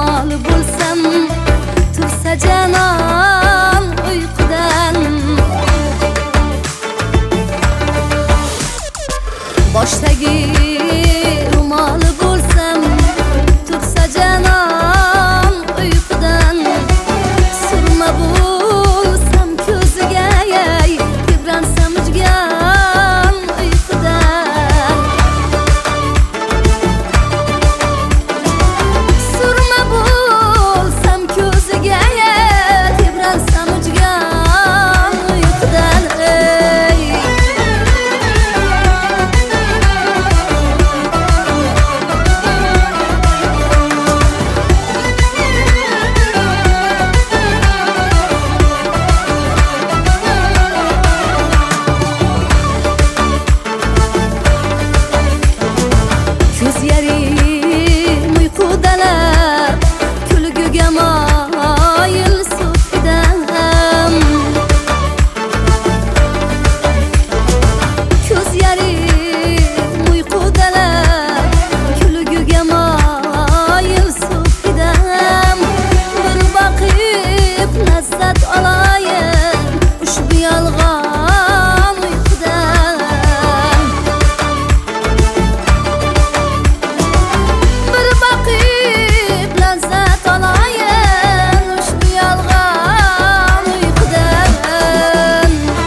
ro'moli bo'lsam, tursa janon uyqudan. Boshdagi ro'moli bo'lsam, tursa janon uyqudan. Surma bo'lsam ko'ziga, tebransam ujgan uyqudan. Surma bo'lsam ko'ziga, tebransam ujgan uyqudan. Ko'z yarim uyqudalar, kulguga moyil so'kdam. Ko'z yarim uyqudalar, kulguga moyil so'kdam. Bir boqib lazzat olayin ushbu yolg'on uyqudan. Bir boqib lazzat olayin ushbu yolg'on uyqudan.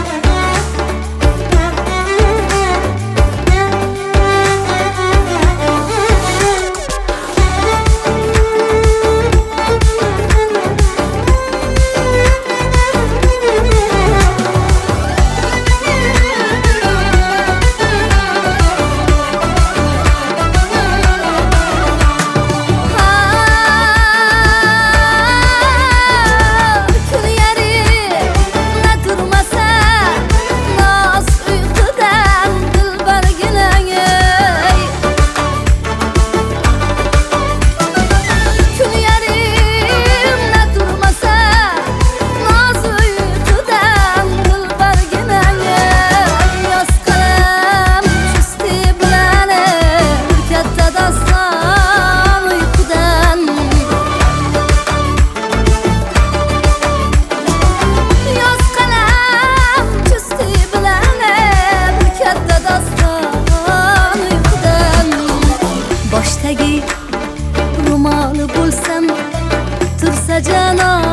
Kun yarimda turmasa noz uyqudan dilbarginang. Kun yarimda turmasa noz uyqudan dilbarginang. Yoz qalam chusti bilan bir katta doston uyqudan. Yoz qalam chusti bilan bir katta doston uyqudan. Boshdagi ro'moli bo'lsam, tursa janon